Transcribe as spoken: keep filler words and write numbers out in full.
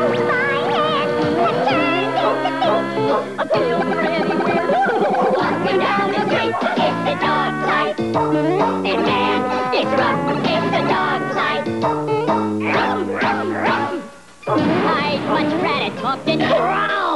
My head has turned into feet. A pill for anywhere. Walking down the street, it's the dog's life. And man, it's rough, it's the dog's life. Rum, rum, rum. I'd much rather talk than growl.